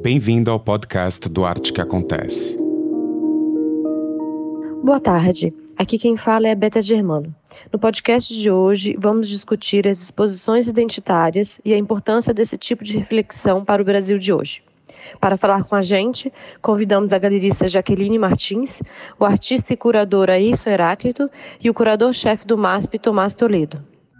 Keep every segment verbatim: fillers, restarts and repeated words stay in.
Bem-vindo ao podcast do Arte que Acontece. Boa tarde, aqui quem fala é a Beta Germano. No podcast de hoje, vamos discutir as exposições identitárias e a importância desse tipo de reflexão para o Brasil de hoje. Para falar com a gente, convidamos a galerista Jaqueline Martins, o artista e curador Ayrson Heráclito e o curador-chefe do M A S P, Tomás Toledo.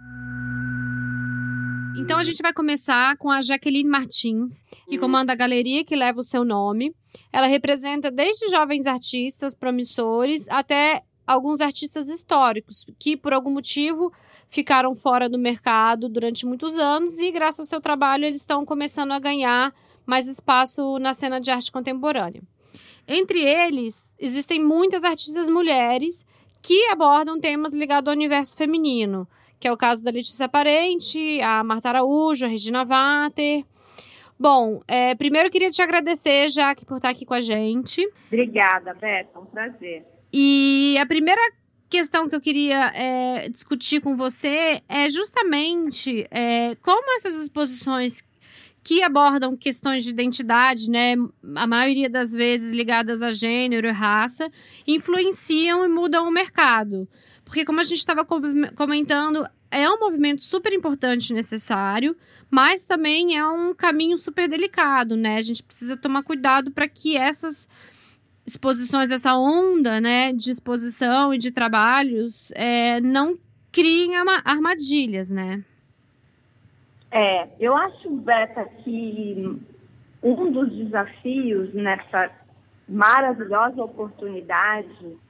Então a gente vai começar com a Jaqueline Martins, que comanda a galeria que leva o seu nome. Ela representa desde jovens artistas promissores até alguns artistas históricos que, por algum motivo, ficaram fora do mercado durante muitos anos e, graças ao seu trabalho, eles estão começando a ganhar mais espaço na cena de arte contemporânea. Entre eles, existem muitas artistas mulheres que abordam temas ligados ao universo feminino, que é o caso da Letícia Parente, a Marta Araújo, a Regina Vater. Bom, é, primeiro eu queria te agradecer, Jaque, por estar aqui com a gente. Obrigada, Beta, é um prazer. E a primeira questão que eu queria é, discutir com você é justamente é, como essas exposições que abordam questões de identidade, né, a maioria das vezes ligadas a gênero e raça, influenciam e mudam o mercado. Porque, como a gente estava comentando, é um movimento super importante e necessário, mas também é um caminho super delicado, né? A gente precisa tomar cuidado para que essas exposições, essa onda, né, de exposição e de trabalhos é, não criem armadilhas, né? É, eu acho, Beta, que um dos desafios nessa maravilhosa oportunidade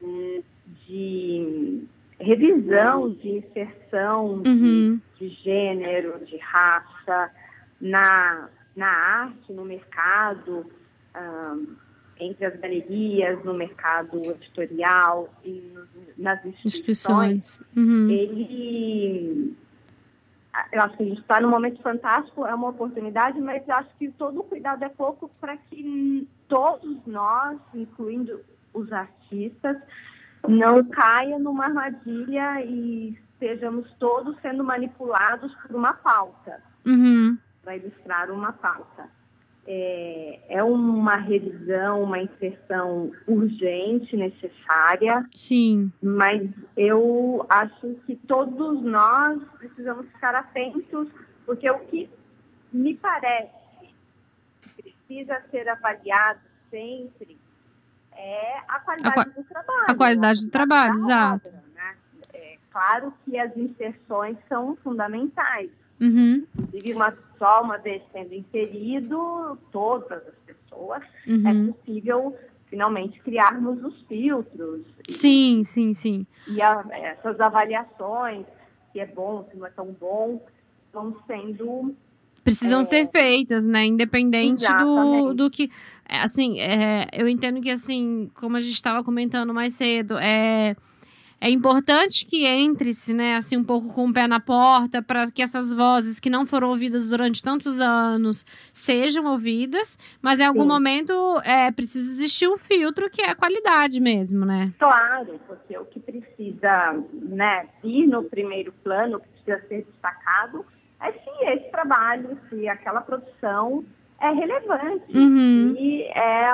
de revisão, de inserção uhum. de, de gênero, de raça na, na arte, no mercado, um, entre as galerias, no mercado editorial e nas instituições, instituições. Uhum. ele... Eu acho que a gente está num momento fantástico, é uma oportunidade, mas eu acho que todo o cuidado é pouco para que todos nós, incluindo os artistas, não caia numa armadilha e estejamos todos sendo manipulados por uma pauta, uhum. para ilustrar uma pauta. É, é uma revisão, uma inserção urgente, necessária. Sim. Mas eu acho que todos nós precisamos ficar atentos, porque o que me parece que precisa ser avaliado sempre é a qualidade a, do trabalho. A qualidade do trabalho, exato. Obra, né? É claro que as inserções são fundamentais. Uhum. Inclusive, uma, só uma vez sendo inserido todas as pessoas, uhum. é possível finalmente criarmos os filtros. Sim, e, sim, sim. E a, essas avaliações, se é bom, se não é tão bom, vão sendo... Precisam é, ser feitas, né? Independente do, do que... Assim, é, eu entendo que, assim, como a gente estava comentando mais cedo, é... É importante que entre-se, né, assim, um pouco com o pé na porta para que essas vozes que não foram ouvidas durante tantos anos sejam ouvidas, mas em algum Sim. momento é preciso existir um filtro que é a qualidade mesmo, né? Claro, porque o que precisa, né, ir no primeiro plano, o que precisa ser destacado, é se esse trabalho, se aquela produção é relevante. Uhum. E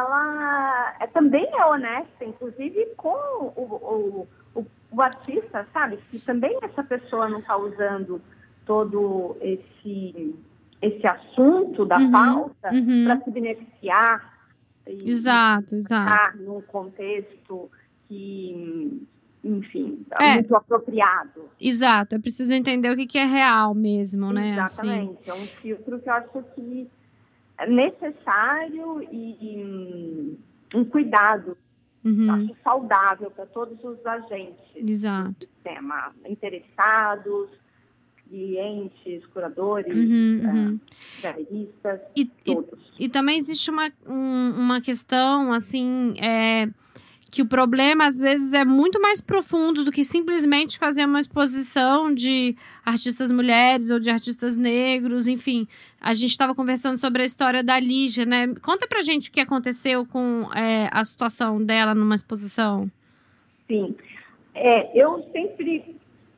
ela é, também é honesta, inclusive com o... o O artista, sabe, que também essa pessoa não está usando todo esse, esse assunto da uhum, pauta uhum. para se beneficiar. E, exato, e exato. num contexto que, enfim, é é, muito apropriado. Exato, é preciso entender o que, que é real mesmo, né? Exatamente, assim. É um filtro que eu acho que é necessário e, e um cuidado. Uhum. Acho saudável para todos os agentes Exato. do sistema, interessados, clientes, curadores, uhum, uhum. galeristas, e, todos. E, e também existe uma, um, uma questão, assim, é, que o problema, às vezes, é muito mais profundo do que simplesmente fazer uma exposição de artistas mulheres ou de artistas negros, enfim. A gente estava conversando sobre a história da Lígia, né? Conta pra gente o que aconteceu com é, a situação dela numa exposição. Sim. É, eu sempre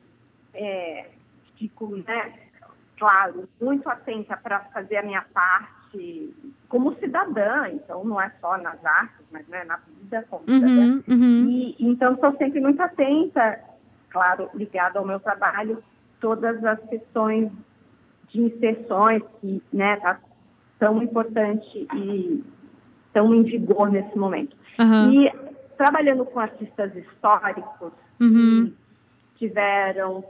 é, fico, né, claro, muito atenta para fazer a minha parte como cidadã, então não é só nas artes, mas, né, na vida como Uhum, cidadã. uhum. E, então, estou sempre muito atenta, claro, ligada ao meu trabalho, todas as questões de inserções que, né, tá tão importante e tão em vigor nesse momento. Uhum. E trabalhando com artistas históricos Uhum. que tiveram,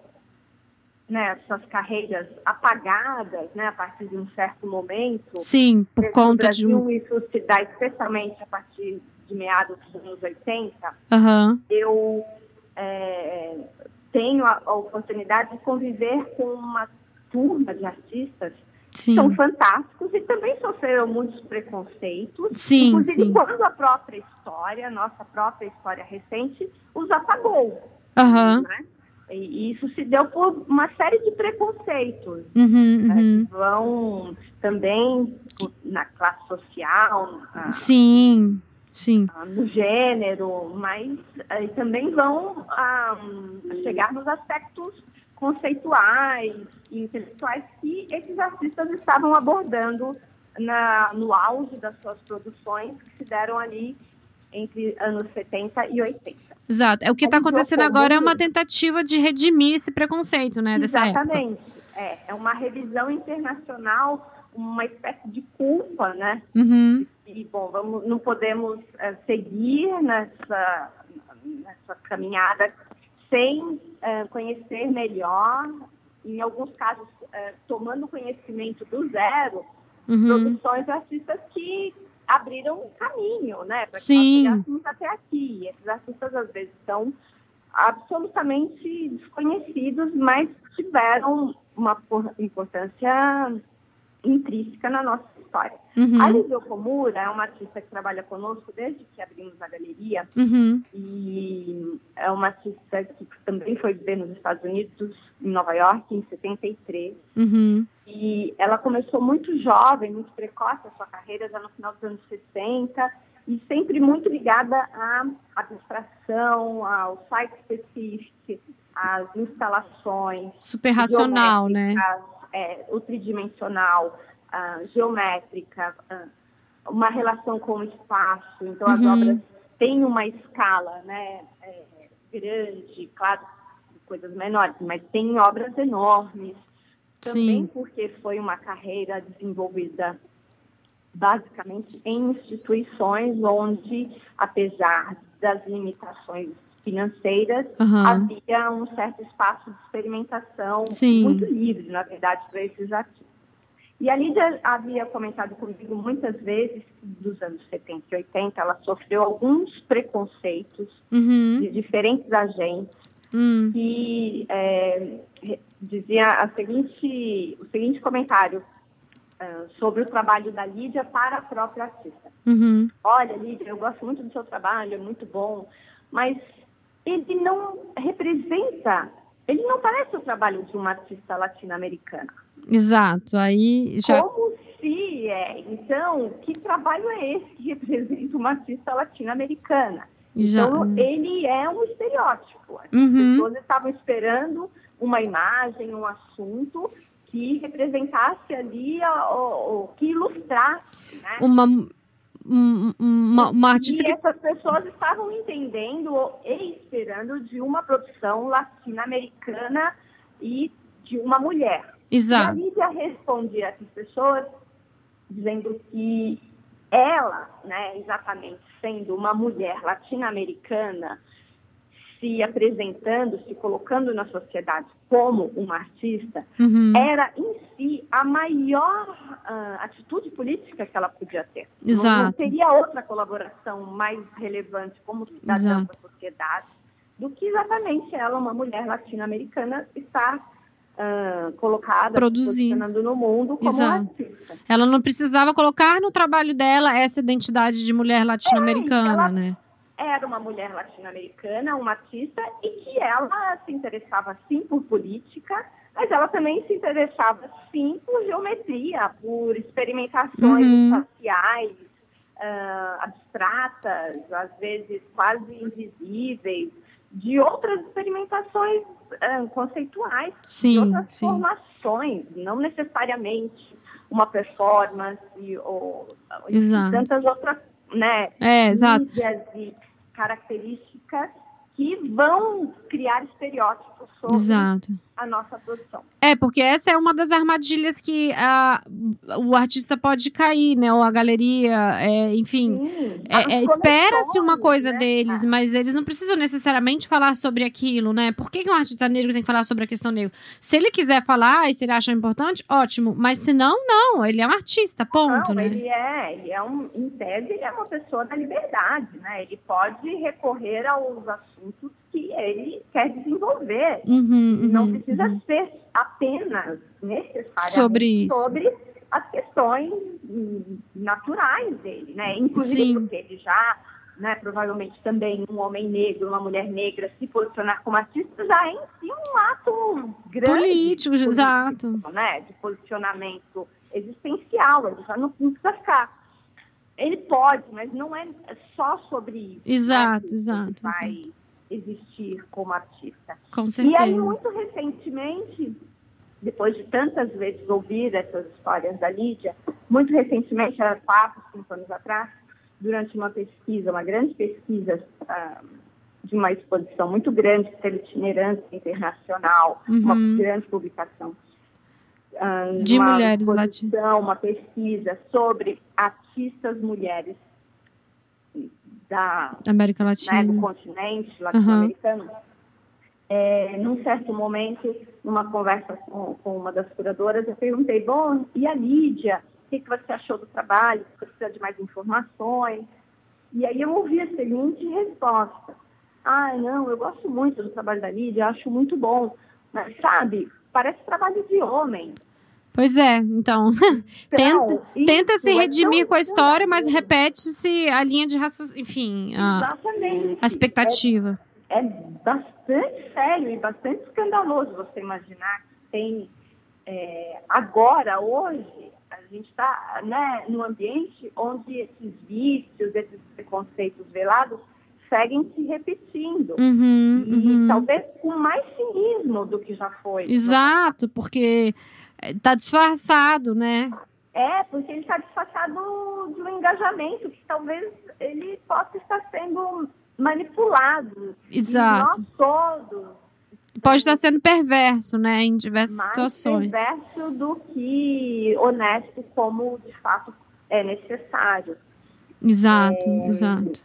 né, suas carreiras apagadas, né, a partir de um certo momento. Sim, por conta Brasil, de um... isso se dá especialmente a partir de meados dos anos oitenta. Uhum. Eu é, tenho a, a oportunidade de conviver com uma turma de artistas Sim. que são fantásticos e também sofreram muitos preconceitos, Sim, inclusive sim. quando a própria história, nossa própria história recente, os apagou. Uhum. Né? E isso se deu por uma série de preconceitos, Uhum, né, uhum. que vão também na classe social, na, Sim, sim. no gênero, mas aí também vão ah, chegar nos aspectos conceituais e intelectuais que esses artistas estavam abordando na, no auge das suas produções, que se deram ali entre anos setenta e oitenta. Exato. É, o que está acontecendo agora é uma tentativa de redimir esse preconceito, né, dessa época. Exatamente. É, é uma revisão internacional, uma espécie de culpa, né? Uhum. E, bom, vamos, não podemos é, seguir nessa, nessa caminhada sem é, conhecer melhor, em alguns casos, é, tomando conhecimento do zero, Uhum. produções de artistas que abriram um caminho, né, para que Sim. nós chegássemos até aqui. E esses artistas, às vezes, são absolutamente desconhecidos, mas tiveram uma importância intrínseca na nossa história. Uhum. A Lídia Okumura é uma artista que trabalha conosco desde que abrimos a galeria, Uhum. e é uma artista que também foi viver nos Estados Unidos, em Nova York, em setenta e três. Uhum. E ela começou muito jovem, muito precoce a sua carreira, já no final dos anos sessenta, e sempre muito ligada à abstração, ao site-specific, às instalações. Super racional, né? É, o tridimensional, uh, geométrica, uh, uma relação com o espaço. Então, as Uhum. obras têm uma escala, né, é, grande, claro, coisas menores, mas tem obras enormes. Também Sim. porque foi uma carreira desenvolvida basicamente em instituições onde, apesar das limitações financeiras, Uhum. havia um certo espaço de experimentação Sim. muito livre, na verdade, para esses artistas. E a Lídia havia comentado comigo muitas vezes que dos anos setenta e oitenta ela sofreu alguns preconceitos Uhum. de diferentes agentes Uhum. que é, dizia a seguinte, o seguinte comentário uh, sobre o trabalho da Lídia para a própria artista. Uhum. Olha, Lídia, eu gosto muito do seu trabalho, é muito bom, mas ele não representa, ele não parece o trabalho de uma artista latino-americana. Exato, aí já... Como se é, então, que trabalho é esse que representa uma artista latino-americana? Já... Então, ele é um estereótipo. As Uhum. pessoas estavam esperando uma imagem, um assunto que representasse ali, ou, que ilustrasse, né? Uma... Uma, uma artista e que... essas pessoas estavam entendendo e esperando de uma produção latino-americana e de uma mulher. Exato. E a Lídia respondia a essas pessoas dizendo que ela, né, exatamente sendo uma mulher latino-americana, se apresentando, se colocando na sociedade como uma artista, uhum. era em si a maior uh, atitude política que ela podia ter. Exato. Não, não teria outra colaboração mais relevante como cidadã da sociedade do que exatamente ela, uma mulher latino-americana, estar uh, colocada, posicionando no mundo como Exato. artista. Ela não precisava colocar no trabalho dela essa identidade de mulher latino-americana, é, né? Era uma mulher latino-americana, uma artista, e que ela se interessava sim por política, mas ela também se interessava sim por geometria, por experimentações uhum. espaciais, uh, abstratas, às vezes quase invisíveis, de outras experimentações uh, conceituais, sim, de outras sim. formações, não necessariamente uma performance ou Exato. tantas outras, né, É, exato. mídias e características que vão criar estereótipos sobre Exato. a nossa produção. É, porque essa é uma das armadilhas que a, o artista pode cair, né? Ou a galeria, é, enfim. Sim, É, é, as espera-se uma conexões, coisa né? deles, mas eles não precisam necessariamente falar sobre aquilo, né? Por que, que um artista negro tem que falar sobre a questão negra? Se ele quiser falar e se ele acha importante, ótimo. Mas se não, não. Ele é um artista, ponto, Não, né? ele é, ele é um, em tese, ele é uma pessoa da liberdade, né? Ele pode recorrer aos assuntos que ele quer desenvolver. Uhum, Não uhum, precisa uhum. ser apenas necessariamente Sobre isso. sobre as questões hum, naturais dele, né? Inclusive Sim. porque ele já, né, provavelmente também um homem negro, uma mulher negra se posicionar como artista já é em si um ato grande. Político, político, exato. né? De posicionamento existencial, ele já não, não precisa ficar. Ele pode, mas não é só sobre isso. Exato, né, que exato, ele vai existir como artista. Com E aí, certeza. muito recentemente, depois de tantas vezes ouvir essas histórias da Lídia, muito recentemente, há quatro, cinco anos atrás, durante uma pesquisa, uma grande pesquisa uh, de uma exposição muito grande, pela itinerância internacional, Uhum. uma grande publicação, uh, de uma mulheres latinas. Uma pesquisa sobre artistas mulheres da América Latina. Né, do continente latino-americano. Uhum. É, num certo momento, numa conversa com, com uma das curadoras, eu perguntei, bom, e a Lídia? O que, que você achou do trabalho? Você precisa de mais informações? E aí eu ouvi a seguinte resposta. Ah, não, eu gosto muito do trabalho da Lídia, acho muito bom. Mas, sabe, parece trabalho de homem. Pois é, então, então tenta, tenta se redimir é com a história, mas repete-se a linha de raciocínio, enfim, a, a expectativa. É, é bastante sério e bastante escandaloso você imaginar que tem, é, agora, hoje, a gente está, né, num ambiente onde esses vícios, esses preconceitos velados seguem se repetindo. Uhum, e uhum. talvez com mais cinismo do que já foi. Exato, porque está disfarçado, né? É, porque ele está disfarçado de um engajamento que talvez ele possa estar sendo manipulado. Exato. E nós todos. Pode estar sendo perverso, né, em diversas mais situações. Perverso do que honesto, como de fato é necessário. Exato, é... exato.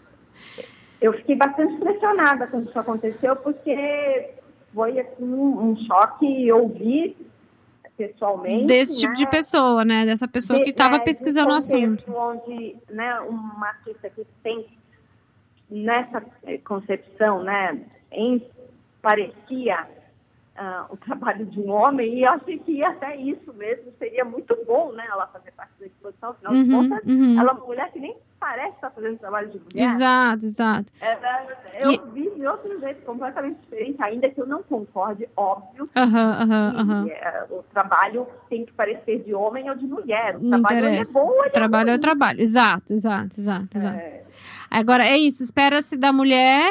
Eu fiquei bastante impressionada quando isso aconteceu, porque foi assim, um choque ouvir pessoalmente. Desse tipo né? de pessoa, né? Dessa pessoa de, que estava é, pesquisando o assunto. Onde, né, uma artista que tem nessa concepção, né, em, parecia uh, o trabalho de um homem, e eu achei que até isso mesmo seria muito bom, né, ela fazer parte da exposição, afinal de Uhum, contas, uhum. ela é uma mulher que nem parece estar fazendo trabalho de mulher. Exato, exato. Ela, eu e... vi de outro jeito completamente diferente, ainda que eu não concorde, óbvio. Aham, aham, aham. O trabalho tem que parecer de homem ou de mulher. O não trabalho interessa. é bom ou o trabalho é é o trabalho. Exato, exato, exato, exato. É... Agora, é isso. Espera-se da mulher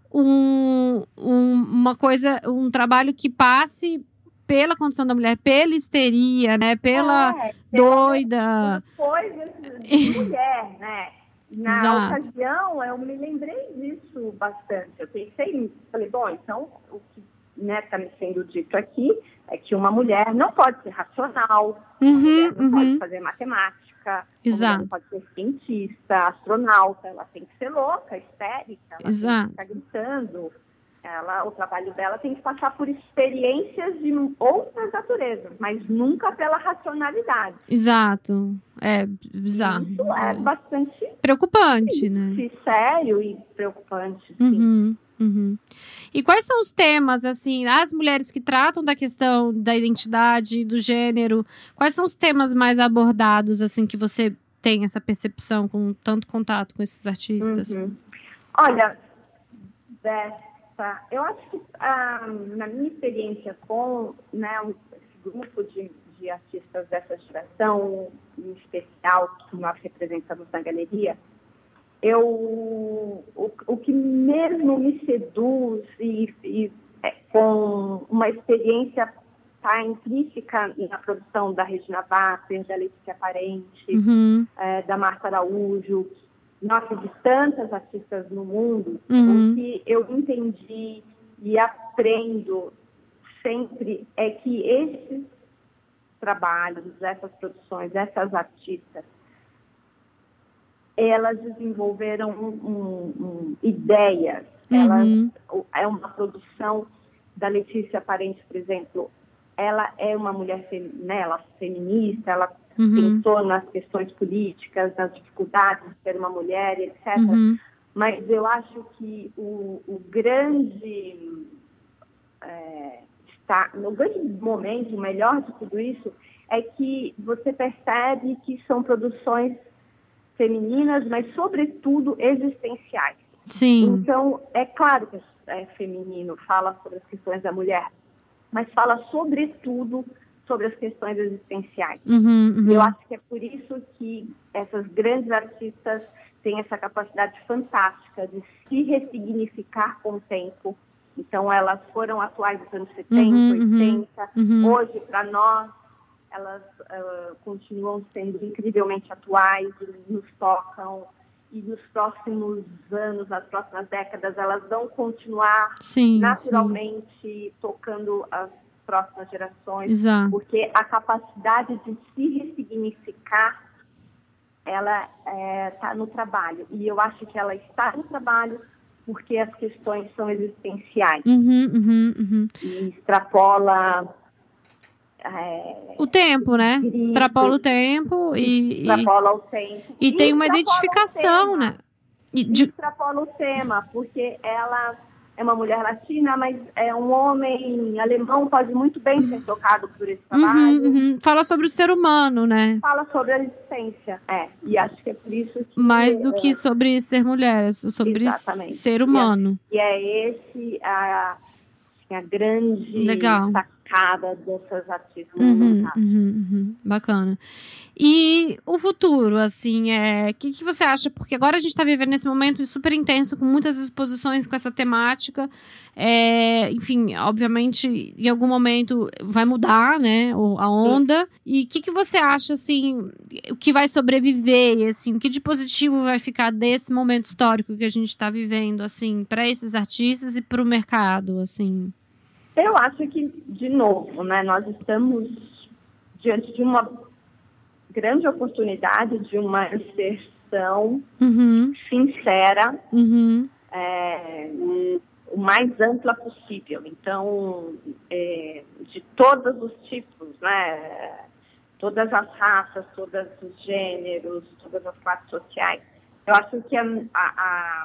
um, um, uma coisa, um trabalho que passe pela condição da mulher, pela histeria, né? Pela é, doida. Coisas de mulher, né? Na Exato. ocasião, eu me lembrei disso bastante. Eu pensei, falei, bom, então o que está me sendo dito aqui é que uma mulher não pode ser racional, Uhum, uma mulher não uhum. pode fazer matemática, Exato. uma mulher não pode ser cientista, astronauta, ela tem que ser louca, histérica, ela Exato. tem que ficar gritando. Ela, o trabalho dela tem que passar por experiências de outras naturezas, mas nunca pela racionalidade. Exato. É bizarro. Isso é bastante preocupante, né? Sério e preocupante. Sim. Uhum, uhum. E quais são os temas, assim, as mulheres que tratam da questão da identidade, do gênero, quais são os temas mais abordados, assim, que você tem essa percepção com tanto contato com esses artistas? Uhum. Olha, Beth, eu acho que, ah, na minha experiência com, né, um, esse grupo de, de artistas dessa geração, em especial, que nós representamos na galeria, eu, o, o que mesmo me seduz e, e é, com uma experiência está intrínseca na produção da Regina Basser, da Letícia Parente, Uhum. é, da Marta Araújo, nossa, de tantas artistas no mundo, Uhum. o que eu entendi e aprendo sempre é que esses trabalhos, essas produções, essas artistas, elas desenvolveram um, um, um, ideias. Elas, Uhum. é uma produção da Letícia Parente, por exemplo. Ela é uma mulher né, ela é feminista, ela uhum. pensou nas questões políticas, nas dificuldades de ser uma mulher, etcétera. Uhum. Mas eu acho que o, o grande... É, está, no grande momento, o melhor de tudo isso, é que você percebe que são produções femininas, mas, sobretudo, existenciais. Sim. Então, é claro que é feminino, fala sobre as questões da mulher, mas fala, sobretudo, sobre as questões existenciais. Uhum, uhum. Eu acho que é por isso que essas grandes artistas têm essa capacidade fantástica de se ressignificar com o tempo. Então, elas foram atuais nos anos setenta, uhum, oitenta. Uhum. Hoje, para nós, elas uh, continuam sendo incrivelmente atuais, nos tocam, e nos próximos anos, nas próximas décadas, elas vão continuar sim, naturalmente sim. tocando as próximas gerações, Exato. Porque a capacidade de se ressignificar, ela está é, no trabalho, e eu acho que ela está no trabalho porque as questões são existenciais, uhum, uhum, uhum. e extrapola... É, o tempo, né? Grito, extrapola o tempo e... Extrapola o tempo. E, e tem uma extrapola identificação, né? E de... extrapola o tema, porque ela é uma mulher latina, mas é um homem alemão, pode muito bem ser tocado por esse trabalho. Uhum, uhum. Fala sobre o ser humano, né? Fala sobre a existência, é. E acho que é por isso que... Mais do é, que sobre ser mulher, sobre exatamente. ser humano. E é, e é esse a, a grande Legal. sacada dessas artistas. Uhum, uhum, uhum. Bacana. E o futuro, assim, é... o que, que você acha? Porque agora a gente está vivendo nesse momento super intenso, com muitas exposições com essa temática. É, enfim, obviamente, em algum momento vai mudar, né, a onda. Sim. E o que, que você acha, assim, o que vai sobreviver, assim, o que de positivo vai ficar desse momento histórico que a gente está vivendo, assim, para esses artistas e para o mercado, assim? Eu acho que, de novo, né, nós estamos diante de uma grande oportunidade de uma inserção uhum. sincera, uhum. é, o mais ampla possível. Então, é, de todos os tipos, né, todas as raças, todos os gêneros, todas as classes sociais. Eu acho que a, a,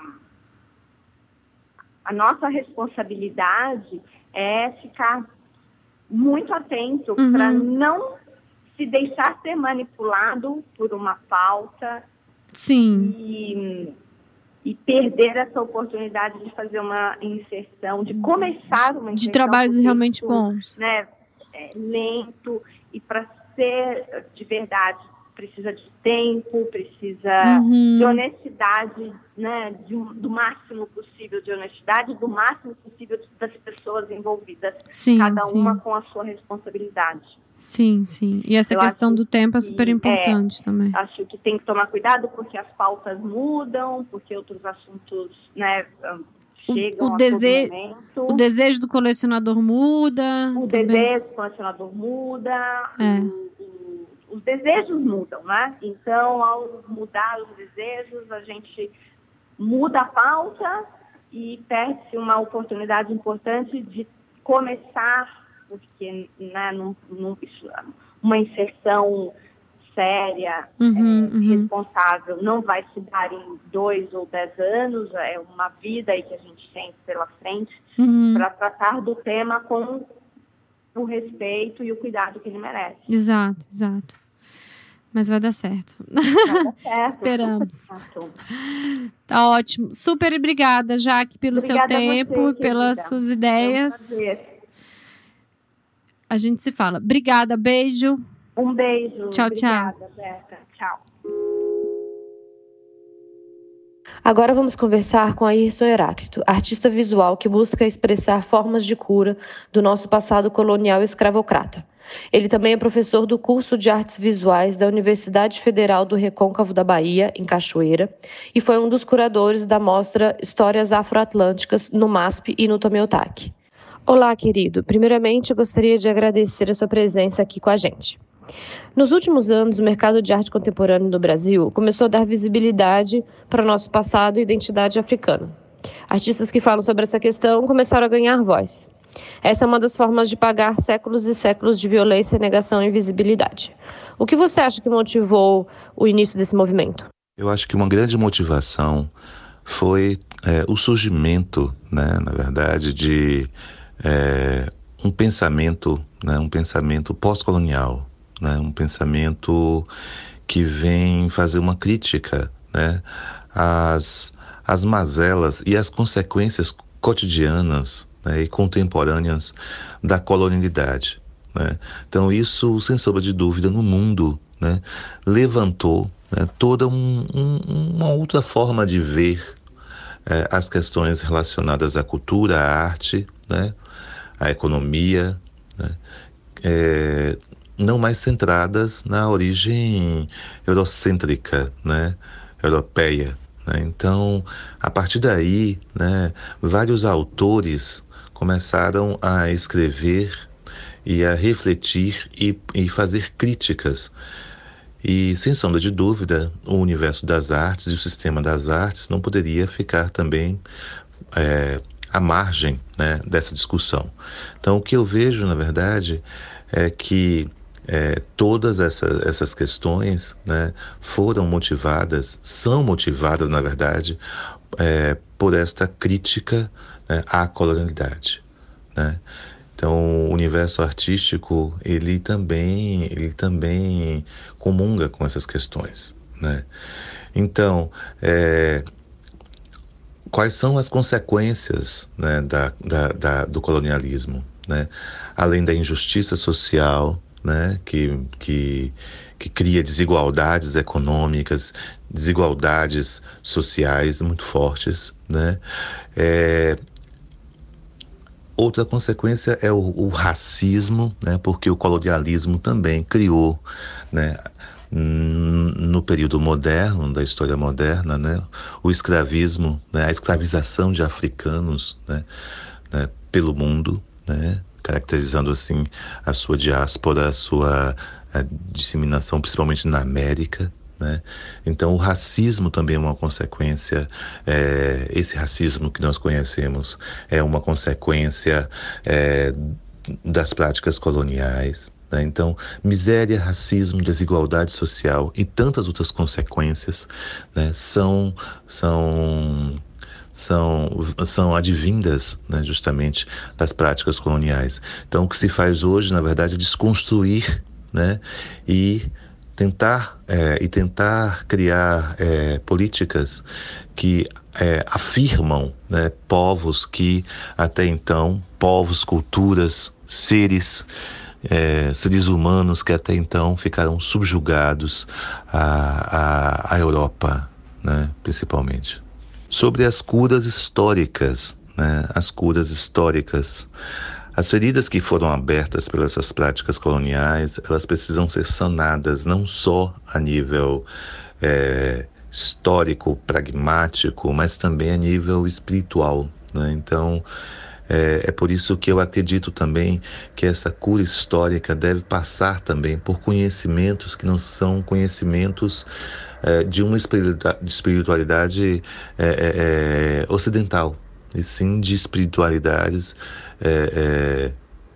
a nossa responsabilidade é ficar muito atento uhum. para não se deixar ser manipulado por uma pauta. Sim. E, e perder essa oportunidade de fazer uma inserção, de começar uma inserção. De trabalhos realmente tempo, bons. Né, é, lento, e para ser de verdade precisa de tempo, precisa uhum. de honestidade, né, de, do máximo possível de honestidade, do máximo possível das pessoas envolvidas, sim, cada sim. uma com a sua responsabilidade. Sim, sim. E essa Eu questão do que, tempo é super importante é, também. Acho que tem que tomar cuidado porque as pautas mudam, porque outros assuntos, né, chegam o, o a dese... todo momento. O desejo do colecionador muda. O também. desejo do colecionador muda. É. O, o, os desejos mudam, né? Então, ao mudar os desejos, a gente muda a pauta e perde uma oportunidade importante de começar, porque né, num, num, uma inserção séria, uhum, é, uhum. responsável, não vai se dar em dois ou dez anos, é uma vida aí que a gente tem pela frente, uhum. para tratar do tema com o respeito e o cuidado que ele merece. Exato, exato. Mas vai dar certo. Vai dar certo. Esperamos. Tá ótimo. Super obrigada, Jaque, pelo obrigada seu tempo e pelas querida. suas ideias. É um prazer. A gente se fala. Obrigada, beijo. Um beijo. Tchau, Obrigada, tchau. Beca. Tchau. Agora vamos conversar com Ayrson Heráclito, artista visual que busca expressar formas de cura do nosso passado colonial escravocrata. Ele também é professor do curso de Artes Visuais da Universidade Federal do Recôncavo da Bahia, em Cachoeira, e foi um dos curadores da mostra Histórias Afroatlânticas no MASP e no Tomiotaki. Olá, querido. Primeiramente, eu gostaria de agradecer a sua presença aqui com a gente. Nos últimos anos, o mercado de arte contemporânea no Brasil começou a dar visibilidade para o nosso passado e identidade africana. Artistas que falam sobre essa questão começaram a ganhar voz. Essa é uma das formas de pagar séculos e séculos de violência, negação e invisibilidade. O que você acha que motivou o início desse movimento? Eu acho que uma grande motivação foi é, o surgimento, né, na verdade, de é, um pensamento, né, um pensamento pós-colonial, né, um pensamento que vem fazer uma crítica, né, às, às mazelas e às consequências cotidianas, né, e contemporâneas da colonialidade, né? Então isso, sem sombra de dúvida, no mundo, né, levantou, né, toda um, um, uma outra forma de ver é, as questões relacionadas à cultura, à arte, né, à economia, né, é, não mais centradas na origem eurocêntrica, né, europeia. Né? Então, a partir daí, né, vários autores começaram a escrever e a refletir e, e fazer críticas. E, sem sombra de dúvida, o universo das artes e o sistema das artes não poderia ficar também é, à margem, né, dessa discussão. Então, o que eu vejo, na verdade, é que é, todas essa, essas questões, né, foram motivadas, são motivadas, na verdade, é, por esta crítica, né, à colonialidade, né? Então, o universo artístico, ele também, ele também comunga com essas questões, né? Então, é, quais são as consequências, né, da, da, da, do colonialismo, né? Além da injustiça social, né, que, que, que cria desigualdades econômicas, desigualdades sociais muito fortes, né? É, outra consequência é o, o racismo, né, porque o colonialismo também criou, né, no período moderno, da história moderna, né, o escravismo, né, a escravização de africanos, né, né, pelo mundo, né, caracterizando assim a sua diáspora, a sua a disseminação principalmente na América, né? Então o racismo também é uma consequência, é, esse racismo que nós conhecemos é uma consequência é, das práticas coloniais, né? Então miséria, racismo, desigualdade social e tantas outras consequências, né, são, são, são, são advindas, né, justamente das práticas coloniais. Então o que se faz hoje, na verdade, é desconstruir, né, e tentar é, e tentar criar é, políticas que é, afirmam, né, povos que até então, povos, culturas, seres, é, seres humanos que até então ficaram subjugados à, à, à Europa, né, principalmente. Sobre as curas históricas, né, as curas históricas. As feridas que foram abertas pelas essas práticas coloniais, elas precisam ser sanadas não só a nível é, histórico, pragmático, mas também a nível espiritual, né? Então, é, é por isso que eu acredito também que essa cura histórica deve passar também por conhecimentos que não são conhecimentos é, de uma espiritualidade é, é, ocidental, e sim de espiritualidades É, é,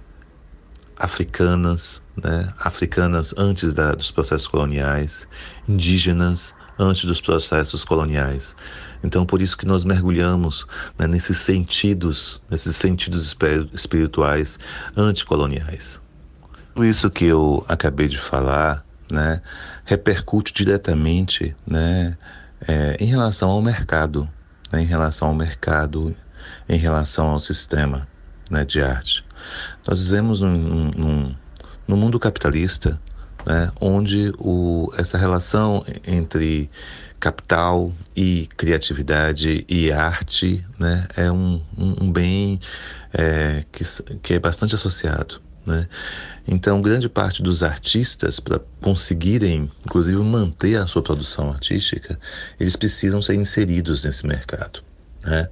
africanas, né? africanas antes da, dos processos coloniais, indígenas antes dos processos coloniais. Então, por isso que nós mergulhamos, né, nesses sentidos, nesses sentidos espirituais anticoloniais. Tudo isso que eu acabei de falar, né, repercute diretamente, né, é, em relação ao mercado, né, em relação ao mercado, em relação ao sistema, né, de arte. Nós vivemos num, num, num mundo capitalista, né, onde o, essa relação entre capital e criatividade e arte, né, é um, um, um bem é, que, que é bastante associado, né? Então, grande parte dos artistas, para conseguirem, inclusive, manter a sua produção artística, eles precisam ser inseridos nesse mercado, né?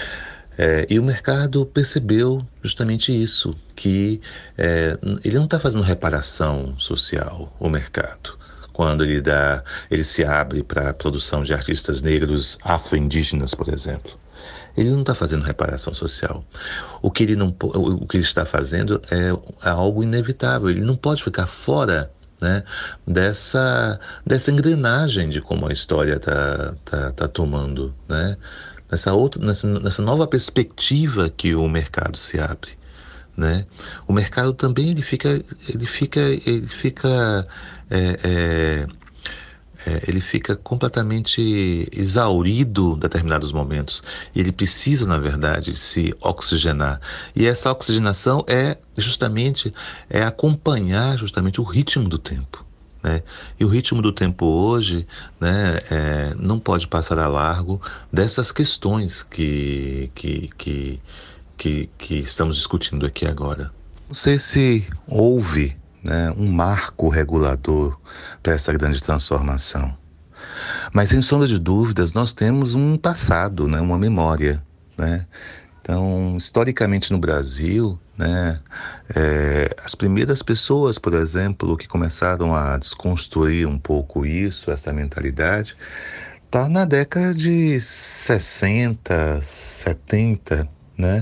É, e o mercado percebeu justamente isso, que é, ele não está fazendo reparação social, o mercado, quando ele, dá, ele se abre para a produção de artistas negros afro-indígenas, por exemplo. Ele não está fazendo reparação social. O que ele, não, o que ele está fazendo é algo inevitável. Ele não pode ficar fora, né, dessa, dessa engrenagem de como a história está tá, tá tomando, né? Nessa, outra, nessa, nessa nova perspectiva que o mercado se abre, né? O mercado também ele fica, ele fica, ele fica, é, é, é, ele fica completamente exaurido em determinados momentos. E ele precisa, na verdade, se oxigenar. E essa oxigenação é justamente é acompanhar justamente o ritmo do tempo. Né? E o ritmo do tempo hoje, né, é, não pode passar a largo dessas questões que, que, que, que, que estamos discutindo aqui agora. Não sei se houve, né, um marco regulador para essa grande transformação, mas sem sombra de dúvidas nós temos um passado, né, uma memória, né? Então, historicamente no Brasil, né, é, as primeiras pessoas, por exemplo, que começaram a desconstruir um pouco isso, essa mentalidade, tá na década de sessenta, setenta, né?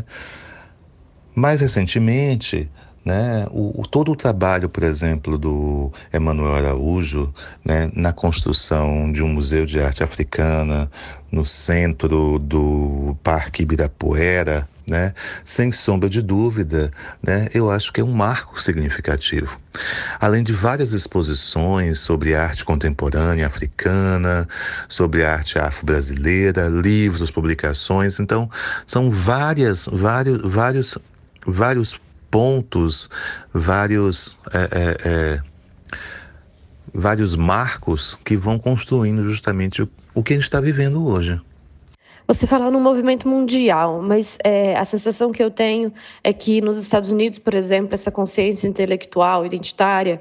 Mais recentemente, né, o, o, todo o trabalho, por exemplo, do Emanuel Araújo, né, na construção de um museu de arte africana no centro do Parque Ibirapuera, né, sem sombra de dúvida, né, eu acho que é um marco significativo. Além de várias exposições sobre arte contemporânea africana, sobre arte afro-brasileira, livros, publicações, então são várias, vários, vários, vários pontos, vários, é, é, é, vários marcos que vão construindo justamente o, o que a gente está vivendo hoje. Você fala num movimento mundial, mas é, a sensação que eu tenho é que nos Estados Unidos, por exemplo, essa consciência intelectual, identitária,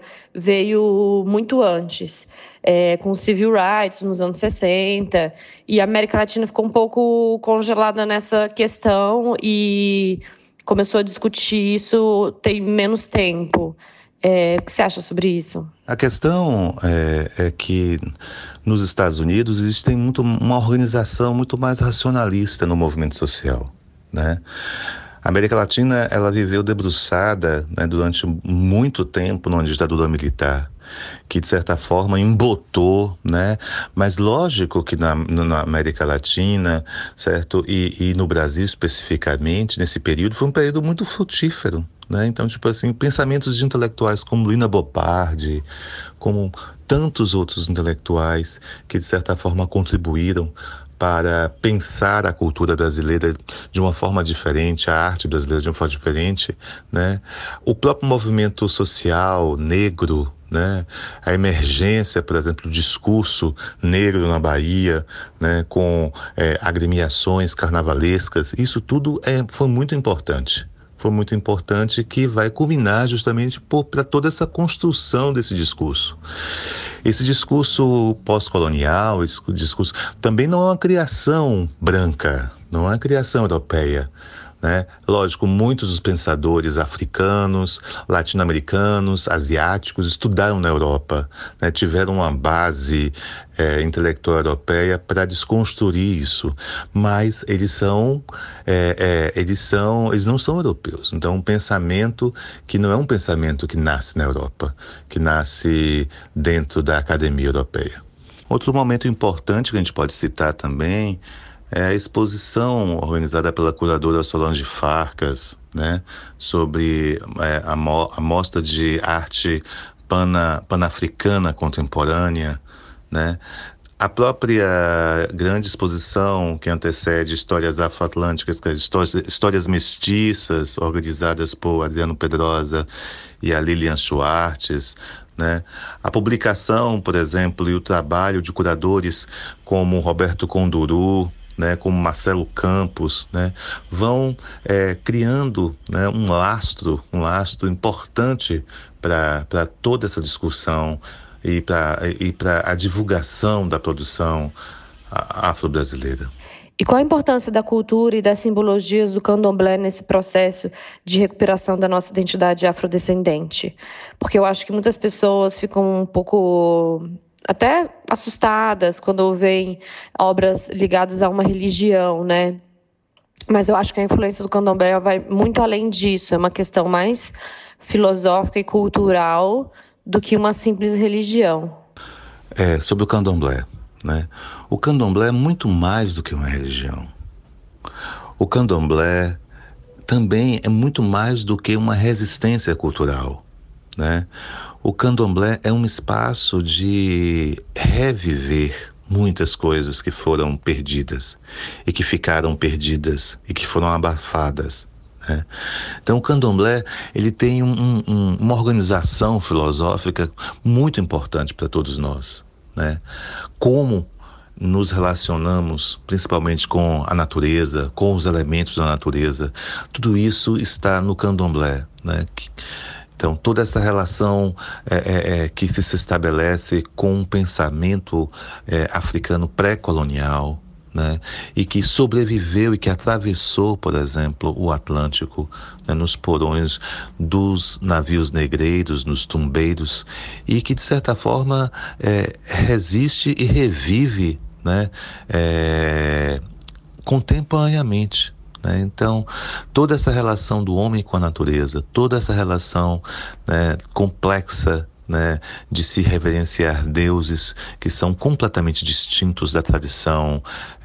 veio muito antes, é, com o Civil Rights nos anos sessenta, e a América Latina ficou um pouco congelada nessa questão e começou a discutir isso tem menos tempo. É, o que você acha sobre isso? A questão é, é que nos Estados Unidos existe muito, uma organização muito mais racionalista no movimento social, né? A América Latina, ela viveu debruçada, né, durante muito tempo numa ditadura militar, que de certa forma embotou, né? Mas lógico que na, na América Latina, certo, e, e no Brasil especificamente, nesse período, foi um período muito frutífero, né? Então, tipo assim, pensamentos de intelectuais como Lina Bobardi, como tantos outros intelectuais que de certa forma contribuíram para pensar a cultura brasileira de uma forma diferente, a arte brasileira de uma forma diferente, né? O próprio movimento social negro, né? A emergência, por exemplo, do discurso negro na Bahia, né? Com é, agremiações carnavalescas, isso tudo é, foi muito importante. Foi muito importante, que vai culminar justamente para toda essa construção desse discurso. Esse discurso pós-colonial, esse discurso também não é uma criação branca, não é uma criação europeia, né? Lógico, muitos dos pensadores africanos, latino-americanos, asiáticos estudaram na Europa, né? Tiveram uma base é, intelectual europeia para desconstruir isso, mas eles são, é, é, eles são, eles não são europeus. Então, um pensamento que não é um pensamento que nasce na Europa, que nasce dentro da academia europeia. Outro momento importante que a gente pode citar também é a exposição organizada pela curadora Solange Farcas, né, sobre é, a, mo- a mostra de arte pana, panafricana contemporânea, né? A própria grande exposição que antecede Histórias Afro-Atlânticas, histórias, histórias mestiças, organizadas por Adriano Pedrosa e a Lilian Schwartz, né? A publicação, por exemplo, e o trabalho de curadores como Roberto Conduru, né, como Marcelo Campos, né, vão é, criando, né, um lastro, um lastro importante para para toda essa discussão e para e para a divulgação da produção afro-brasileira. E qual a importância da cultura e das simbologias do candomblé nesse processo de recuperação da nossa identidade afrodescendente? Porque eu acho que muitas pessoas ficam um pouco até assustadas quando veem obras ligadas a uma religião, né? Mas eu acho que a influência do candomblé vai muito além disso. É uma questão mais filosófica e cultural do que uma simples religião. É, sobre o candomblé, né? O candomblé é muito mais do que uma religião. O candomblé também é muito mais do que uma resistência cultural, né? O candomblé é um espaço de reviver muitas coisas que foram perdidas e que ficaram perdidas e que foram abafadas, né? Então o candomblé ele tem um, um, uma organização filosófica muito importante para todos nós, né? Como nos relacionamos principalmente com a natureza, com os elementos da natureza, tudo isso está no candomblé, né? Então, toda essa relação é, é, é, que se, se estabelece com um pensamento é, africano pré-colonial, né, e que sobreviveu e que atravessou, por exemplo, o Atlântico, né, nos porões dos navios negreiros, nos tumbeiros, e que, de certa forma, é, resiste e revive, né, é, contemporaneamente. Então, toda essa relação do homem com a natureza, toda essa relação, né, complexa, né, de se reverenciar deuses que são completamente distintos da tradição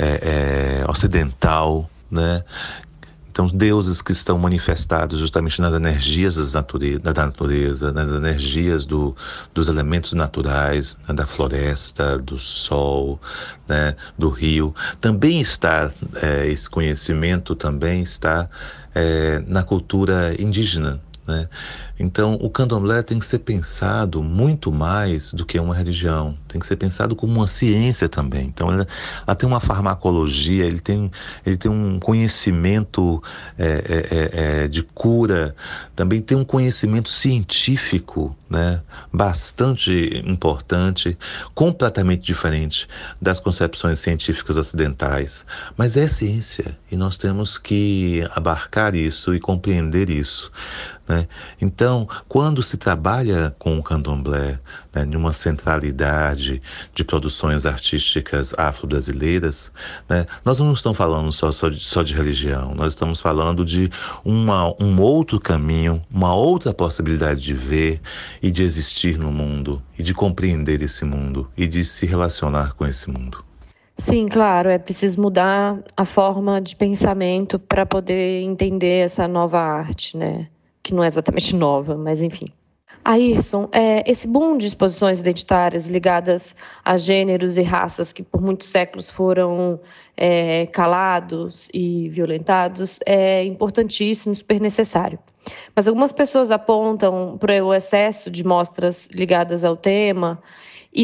é, é, ocidental, né? Então, deuses que estão manifestados justamente nas energias das nature- da natureza, nas energias do, dos elementos naturais, né, da floresta, do sol, né, do rio. Também está, é, esse conhecimento também está é, na cultura indígena, né? Então, o candomblé tem que ser pensado muito mais do que uma religião, tem que ser pensado como uma ciência também. Então, ela, ela tem uma farmacologia, ele tem, ele tem um conhecimento é, é, é, de cura, também tem um conhecimento científico, né, bastante importante, completamente diferente das concepções científicas ocidentais. Mas é ciência e nós temos que abarcar isso e compreender isso, né? Então, quando se trabalha com o candomblé, né, numa centralidade de produções artísticas afro-brasileiras, né, nós não estamos falando só, só, de, só de religião, nós estamos falando de uma, um outro caminho, uma outra possibilidade de ver e de existir no mundo, e de compreender esse mundo, e de se relacionar com esse mundo. Sim, claro, é preciso mudar a forma de pensamento para poder entender essa nova arte, né? Que não é exatamente nova, mas enfim. Ayrson, é, esse boom de exposições identitárias ligadas a gêneros e raças que por muitos séculos foram é, calados e violentados é importantíssimo, super necessário. Mas algumas pessoas apontam para o excesso de mostras ligadas ao tema e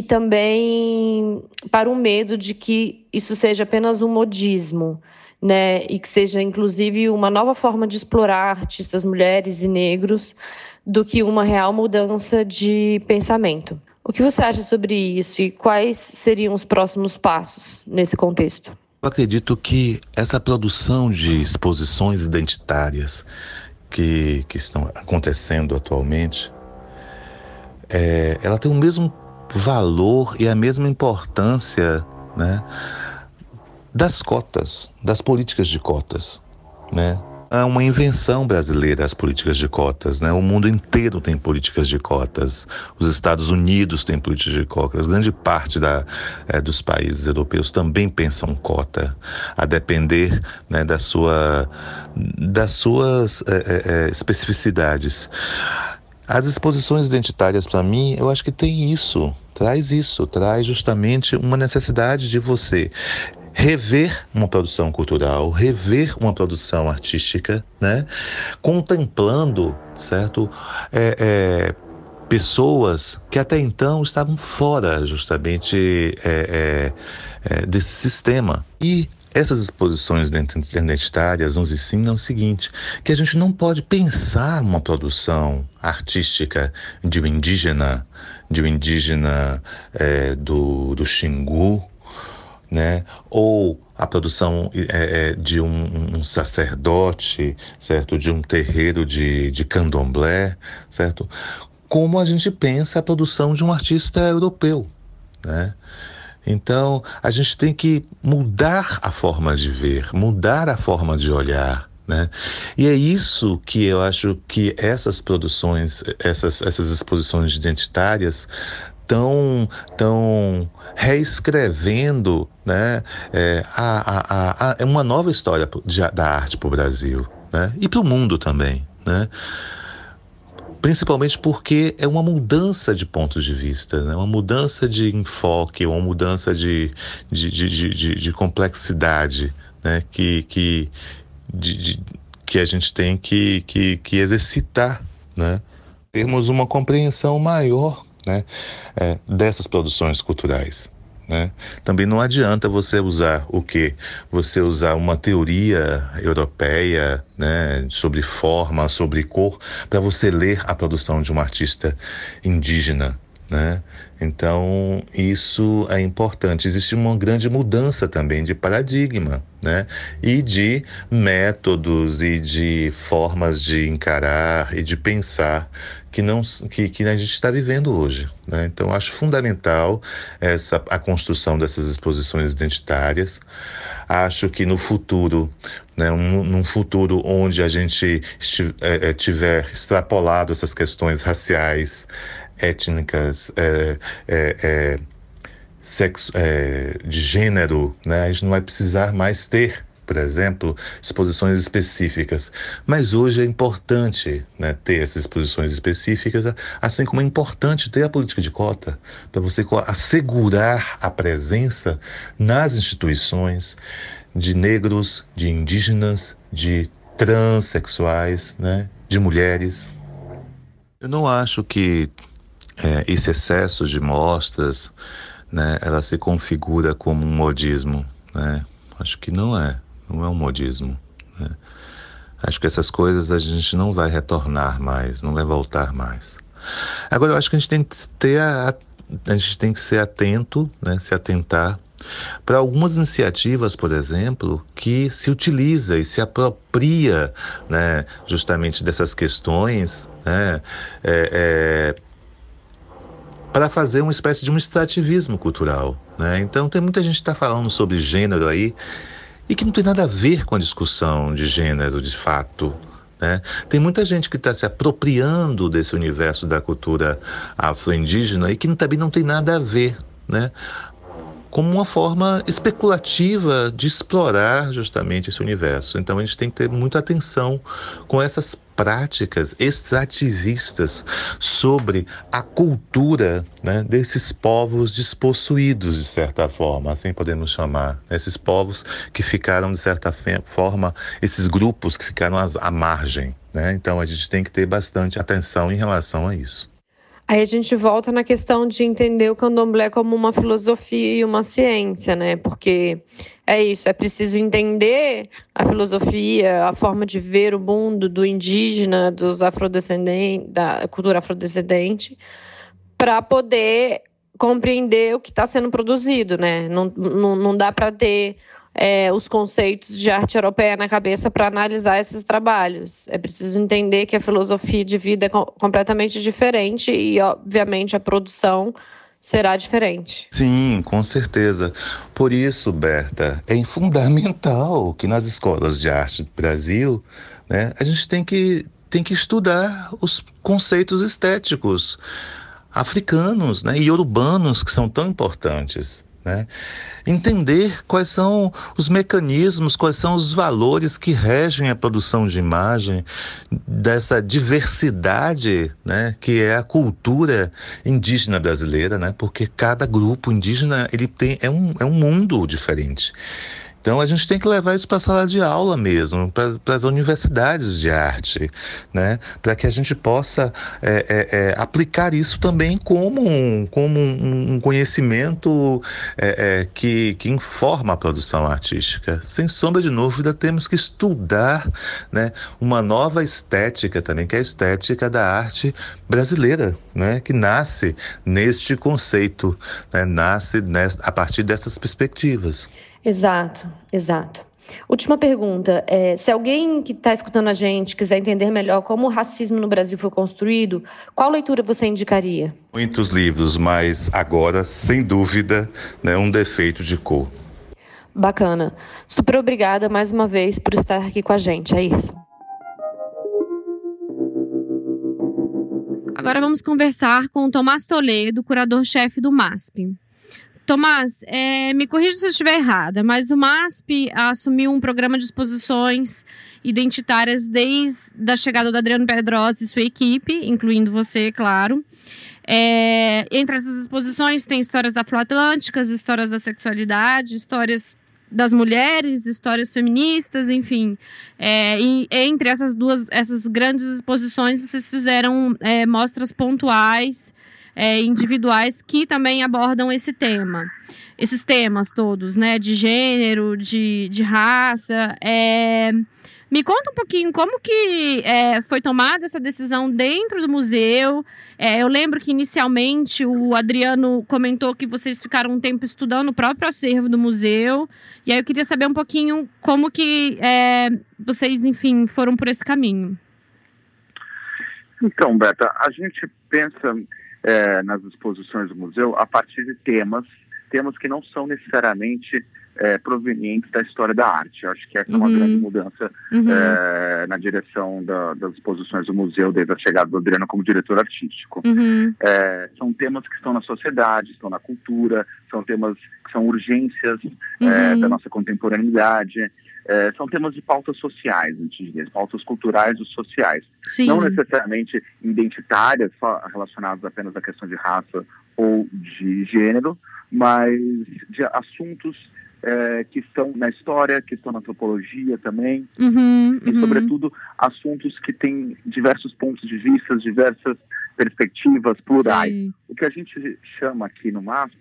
também para o medo de que isso seja apenas um modismo, né, e que seja, inclusive, uma nova forma de explorar artistas mulheres e negros do que uma real mudança de pensamento. O que você acha sobre isso e quais seriam os próximos passos nesse contexto? Eu acredito que essa produção de exposições identitárias que, que estão acontecendo atualmente, é, ela tem o mesmo valor e a mesma importância, né, das cotas, das políticas de cotas, né? É uma invenção brasileira as políticas de cotas, né? O mundo inteiro tem políticas de cotas, os Estados Unidos têm políticas de cotas, grande parte da, é, dos países europeus também pensam cota, a depender, né, da sua, das suas é, é, especificidades. As exposições identitárias, para mim, eu acho que tem isso, traz isso, traz justamente uma necessidade de você rever uma produção cultural, rever uma produção artística, né? Contemplando, certo? É, é, pessoas que até então estavam fora justamente é, é, é, desse sistema. E essas exposições identitárias nos ensinam o seguinte, que a gente não pode pensar uma produção artística de um indígena, de um indígena é, do, do Xingu, né? Ou a produção é, é, de um, um sacerdote, certo? De um terreiro de, de candomblé, certo? Como a gente pensa a produção de um artista europeu, né? Então, a gente tem que mudar a forma de ver, mudar a forma de olhar, né? E é isso que eu acho que essas produções, essas, essas exposições identitárias estão tão reescrevendo, né, é, a, a, a, uma nova história de, da arte para o Brasil, né? E para o mundo também, né? Principalmente porque é uma mudança de pontos de vista, né? Uma mudança de enfoque, uma mudança de, de, de, de, de complexidade, né? que, que, de, de, que a gente tem que, que, que exercitar, né? Termos uma compreensão maior, né? é, dessas produções culturais. Né? Também não adianta você usar o quê? Você usar uma teoria europeia, né, sobre forma, sobre cor, para você ler a produção de um artista indígena, né? Então, isso é importante. Existe uma grande mudança também de paradigma, né? E de métodos e de formas de encarar e de pensar que, não, que, que a gente está vivendo hoje, né? Então, acho fundamental essa, a construção dessas exposições identitárias. Acho que no futuro, né, um, num futuro onde a gente é, tiver extrapolado essas questões raciais, étnicas, é, é, é, sexo, é, de gênero, né? A gente não vai precisar mais ter, por exemplo, exposições específicas. Mas hoje é importante, né, ter essas exposições específicas, assim como é importante ter a política de cota, para você assegurar a presença nas instituições de negros, de indígenas, de transexuais, né, de mulheres. Eu não acho que É, esse excesso de mostras, né, ela se configura como um modismo, né? Acho que não é, não é um modismo, né? Acho que essas coisas a gente não vai retornar mais, não vai voltar mais. Agora, eu acho que a gente tem que ter a, a gente tem que ser atento, né, se atentar para algumas iniciativas, por exemplo, que se utiliza e se apropria, né, justamente dessas questões, né, é, é, para fazer uma espécie de um extrativismo cultural, né? Então tem muita gente que está falando sobre gênero aí e que não tem nada a ver com a discussão de gênero de fato, né? Tem muita gente que está se apropriando desse universo da cultura afro-indígena e que também não tem nada a ver, né? Como uma forma especulativa de explorar justamente esse universo. Então a gente tem que ter muita atenção com essas práticas extrativistas sobre a cultura, né, desses povos despossuídos, de certa forma, assim podemos chamar. Esses povos que ficaram, de certa forma, esses grupos que ficaram à margem, né? Então a gente tem que ter bastante atenção em relação a isso. Aí a gente volta na questão de entender o candomblé como uma filosofia e uma ciência, né? Porque é isso, é preciso entender a filosofia, a forma de ver o mundo do indígena, dos afrodescendentes, da cultura afrodescendente, para poder compreender o que está sendo produzido, né? Não, não, não dá para ter é, os conceitos de arte europeia na cabeça para analisar esses trabalhos. É preciso entender que a filosofia de vida é co- completamente diferente e, obviamente, a produção será diferente. Sim, com certeza. Por isso, Berta, é fundamental que nas escolas de arte do Brasil, né, a gente tem que, tem que estudar os conceitos estéticos africanos, né, e urbanos, que são tão importantes. Né? Entender quais são os mecanismos, quais são os valores que regem a produção de imagem dessa diversidade, né, que é a cultura indígena brasileira, né? Porque cada grupo indígena ele tem, é, um, é um mundo diferente. Então a gente tem que levar isso para a sala de aula mesmo, para as universidades de arte, né? Para que a gente possa é, é, é, aplicar isso também como um, como um, um conhecimento é, é, que, que informa a produção artística. Sem sombra de dúvida, temos que estudar, né, uma nova estética também, que é a estética da arte brasileira, né, que nasce neste conceito, né, nasce nessa, a partir dessas perspectivas. Exato, exato. Última pergunta, é, se alguém que está escutando a gente quiser entender melhor como o racismo no Brasil foi construído, qual leitura você indicaria? Muitos livros, mas agora, sem dúvida, né, Um Defeito de Cor. Bacana. Super obrigada mais uma vez por estar aqui com a gente, Ayrson. Agora vamos conversar com o Tomás Toledo, curador-chefe do MASP. Tomás, é, me corrija se eu estiver errada, mas o MASP assumiu um programa de exposições identitárias desde a chegada do Adriano Pedrosa e sua equipe, incluindo você, claro. É, entre essas exposições tem histórias afroatlânticas, histórias da sexualidade, histórias das mulheres, histórias feministas, enfim. É, e entre essas duas, essas grandes exposições, vocês fizeram é, mostras pontuais, É, individuais que também abordam esse tema, esses temas todos, né, de gênero, de, de raça. É, me conta um pouquinho como que é, foi tomada essa decisão dentro do museu. É, eu lembro que inicialmente o Adriano comentou que vocês ficaram um tempo estudando o próprio acervo do museu, e aí eu queria saber um pouquinho como que é, vocês, enfim, foram por esse caminho. Então, Beta, a gente pensa É, nas exposições do museu a partir de temas, temas que não são necessariamente é, provenientes da história da arte. Eu acho que essa uhum. é uma grande mudança uhum. é, na direção da, das exposições do museu desde a chegada do Adriano como diretor artístico. Uhum. É, são temas que estão na sociedade, estão na cultura, são temas que são urgências uhum. é, da nossa contemporaneidade. É, são temas de pautas sociais, antigas, pautas culturais e sociais. Sim. Não necessariamente identitárias, só relacionadas apenas à questão de raça ou de gênero, mas de assuntos é, que estão na história, que estão na antropologia também, uhum, e, uhum. sobretudo, assuntos que têm diversos pontos de vista, diversas perspectivas plurais. Sim. O que a gente chama aqui no MASP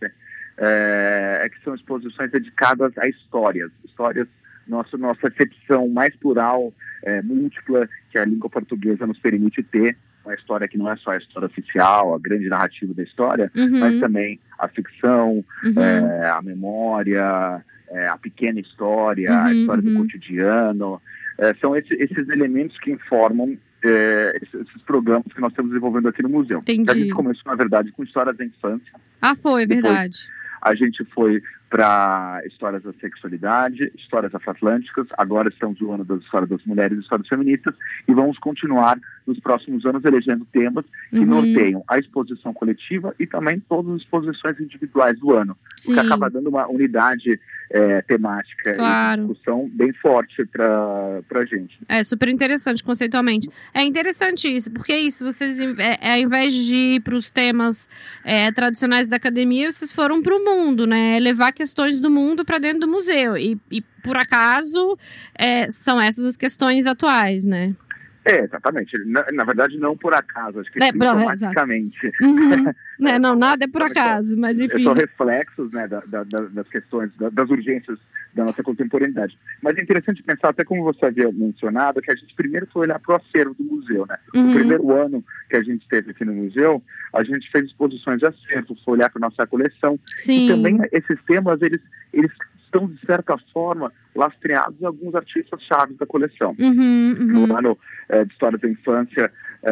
é, é que são exposições dedicadas a histórias, histórias Nossa, nossa acepção mais plural, é, múltipla, que a língua portuguesa nos permite ter, uma história que não é só a história oficial, a grande narrativa da história, uhum. mas também a ficção, uhum. é, a memória, é, a pequena história, uhum, a história uhum. do cotidiano. É, são esse, esses elementos que informam é, esses, esses programas que nós estamos desenvolvendo aqui no museu. Entendi. A gente começou, na verdade, com histórias da infância. Ah, foi, Depois, verdade. A gente foi para histórias da sexualidade, histórias afroatlânticas, agora estamos no ano das histórias das mulheres e histórias feministas, e vamos continuar nos próximos anos elegendo temas que uhum. norteiam a exposição coletiva e também todas as exposições individuais do ano, Sim. o que acaba dando uma unidade é, temática claro. e discussão bem forte para a gente. É super interessante conceitualmente. É interessante isso, porque isso, vocês, é, ao invés de ir para os temas é, tradicionais da academia, vocês foram para o mundo, né? Levar questões do mundo para dentro do museu. E, e por acaso, é, são essas as questões atuais, né? É, exatamente. Na, na verdade, não por acaso. Acho que é, sintomaticamente. Uhum. é, não, nada é por acaso, mas enfim. São reflexos, né, da, da, das questões, da, das urgências da nossa contemporaneidade. Mas é interessante pensar, até como você havia mencionado, que a gente primeiro foi olhar para o acervo do museu, né? Uhum. No primeiro ano que a gente esteve aqui no museu, a gente fez exposições de acervo, foi olhar para a nossa coleção. Sim. E também esses temas, eles, eles estão, de certa forma, lastreados em alguns artistas chaves da coleção. Uhum, uhum. No ano é, de História da Infância,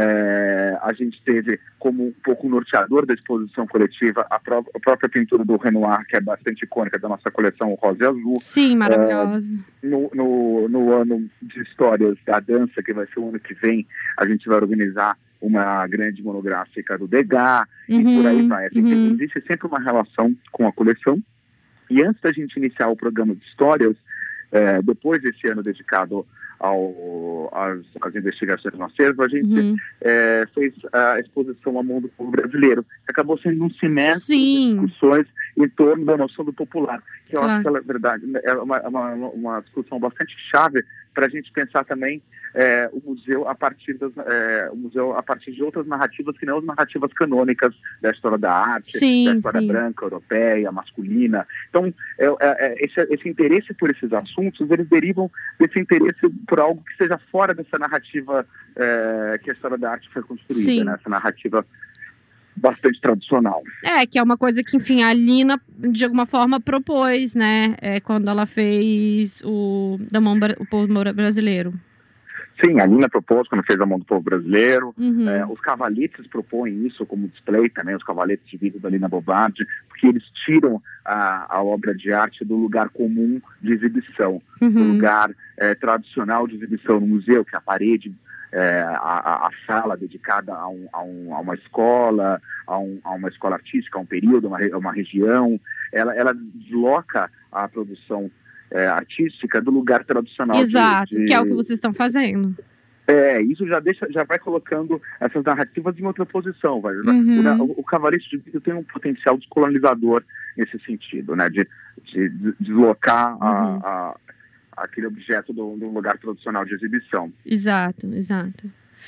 é, a gente teve como um pouco norteador da exposição coletiva a, pró a própria pintura do Renoir, que é bastante icônica da nossa coleção, o Rosa e Azul. Sim, maravilhosa. É, no, no, no ano de Histórias da Dança, que vai ser o ano que vem, a gente vai organizar uma grande monográfica do Degas, uhum, e por aí vai. Assim, uhum. Existe sempre uma relação com a coleção. E antes da gente iniciar o programa de histórias, é, depois desse ano dedicado ao, às, às investigações no acervo, a gente uhum. é, fez a exposição A Mão do Povo Brasileiro, que acabou sendo um semestre Sim. de discussões em torno da noção do popular, que eu Claro. acho que, na verdade, é uma, uma, uma discussão bastante chave para a gente pensar também é, o museu a partir das, é, o museu a partir de outras narrativas que não as narrativas canônicas da história da arte, Sim, da história sim. branca, europeia, masculina. Então, é, é, esse, esse interesse por esses assuntos, eles derivam desse interesse por algo que seja fora dessa narrativa é, que a história da arte foi construída, Sim. né? Essa narrativa bastante tradicional. É, que é uma coisa que, enfim, a Lina, de alguma forma, propôs, né? É, quando ela fez o da mão Bra- o povo brasileiro. Sim, a Lina propôs quando fez a Mão do Povo Brasileiro. Uhum. É, os cavaletes propõem isso como display também, os cavaletes de vida da Lina Bobardi, porque eles tiram a, a obra de arte do lugar comum de exibição, do Uhum. lugar é, tradicional de exibição no museu, que é a parede, é, a, a sala dedicada a, um, a, um, a uma escola, a, um, a uma escola artística, a um período, a uma, a uma região. Ela, ela desloca a produção é, artística do lugar tradicional. Exato, de, de... que é o que vocês estão fazendo. É, isso já deixa, já vai colocando essas narrativas em outra posição, vai. Uhum. O, o Cavalete de Vidro tem um potencial descolonizador nesse sentido, né, de, de, de deslocar Uhum. a, a, aquele objeto do, do lugar tradicional de exibição. Exato, exato.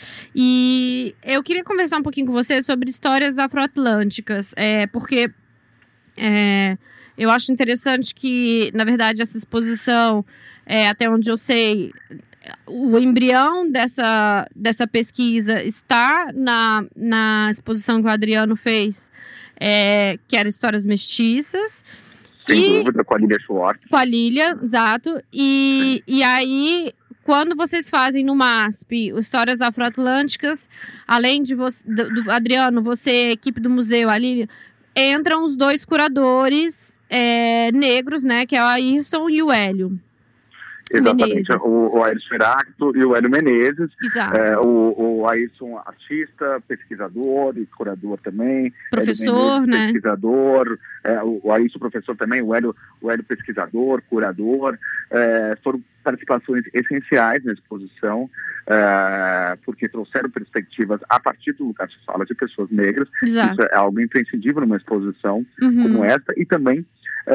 E eu queria conversar um pouquinho com você sobre histórias afroatlânticas, é, porque é, eu acho interessante que, na verdade, essa exposição, é, até onde eu sei, o embrião dessa, dessa pesquisa está na, na exposição que o Adriano fez, é, que era Histórias Mestiças. Sem E- dúvida, com a Lília Schwartz. Com a Lília, exato. E, e aí, quando vocês fazem no MASP o Histórias Afroatlânticas, além de você, do, do Adriano, você, equipe do museu, a Lília, entram os dois curadores é, negros, né? Que é o Ayrson e o Hélio. Exatamente, Menezes. o, o Ayrson Feracto e o Hélio Menezes. Exato. É, o, o Ayrson, artista, pesquisador e curador também. Professor, Hélio Menezes, né? pesquisador. É, o, o Ayrson, professor também. O Hélio, o Hélio pesquisador, curador. É, foram participações essenciais na exposição, é, porque trouxeram perspectivas a partir do lugar de fala de pessoas negras. Exato. Isso é algo imprescindível numa exposição Uhum. como essa. E também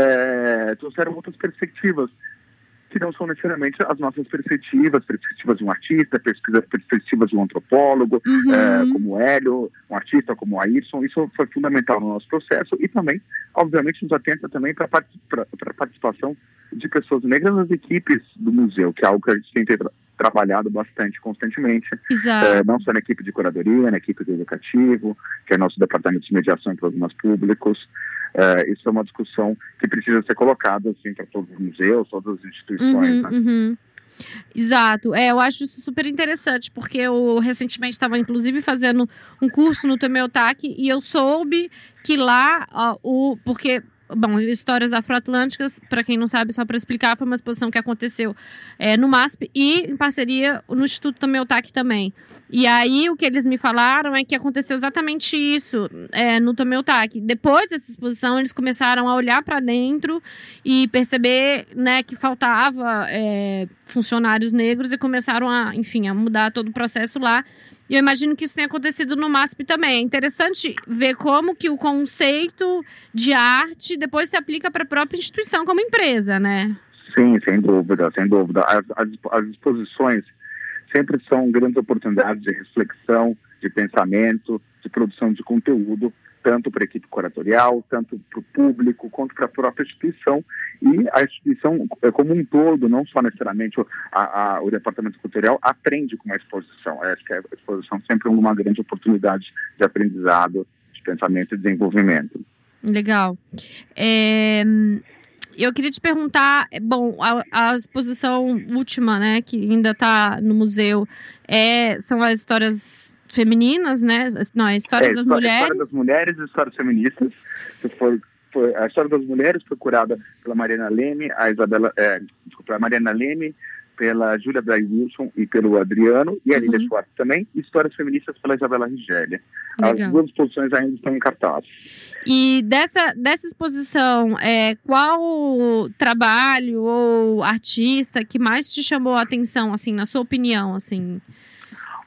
é, trouxeram outras perspectivas que não são necessariamente as nossas perspectivas, perspectivas de um artista, pesquisa- perspectivas de um antropólogo, Uhum. é, como o Hélio, um artista como o Ayrson. Isso foi fundamental no nosso processo e também, obviamente, nos atenta também para a participação de pessoas negras nas equipes do museu, que é algo que a gente tem tra- trabalhado bastante, constantemente, Exato. é, não só na equipe de curadoria, na equipe do educativo, que é nosso departamento de mediação e problemas públicos. É, isso é uma discussão que precisa ser colocada assim, para todos os museus, todas as instituições. Uhum, Né? uhum. Exato, é, eu acho isso super interessante, porque eu recentemente estava inclusive fazendo um curso no Tomeotac e eu soube que lá, ó, o, porque, bom, Histórias Afroatlânticas, para quem não sabe, só para explicar, foi uma exposição que aconteceu é, no MASP e em parceria no Instituto Tomeotac também. E aí o que eles me falaram é que aconteceu exatamente isso é, no Tomeotac. Depois dessa exposição, eles começaram a olhar para dentro e perceber, né, que faltava é, funcionários negros e começaram a, enfim, a mudar todo o processo lá. E eu imagino que isso tenha acontecido no MASP também. É interessante ver como que o conceito de arte depois se aplica para a própria instituição como empresa, né? Sim, sem dúvida, sem dúvida. As, as, as exposições sempre são grandes oportunidades de reflexão, de pensamento, de produção de conteúdo, tanto para a equipe curatorial, tanto para o público, quanto para a própria instituição. E a instituição, como um todo, não só necessariamente o, a, a, o departamento cultural, aprende com a exposição. Eu acho que a exposição sempre é uma grande oportunidade de aprendizado, de pensamento e desenvolvimento. Legal. É, eu queria te perguntar, bom, a, a exposição última, né, que ainda está no museu, é, são as histórias femininas, né? Não, é Histórias é, das história, Mulheres. História das Mulheres e Histórias Feministas. Que foi, foi, a História das Mulheres foi curada pela Mariana Leme, a Isabela, é, desculpa, a Mariana Leme, pela Júlia Bray Wilson e pelo Adriano, e a Uhum. Lília Schwartz também, e Histórias Feministas pela Isabela Rigélia. As Legal. duas exposições ainda estão em cartaz. E dessa, dessa exposição, é, qual trabalho ou artista que mais te chamou a atenção, assim, na sua opinião, assim?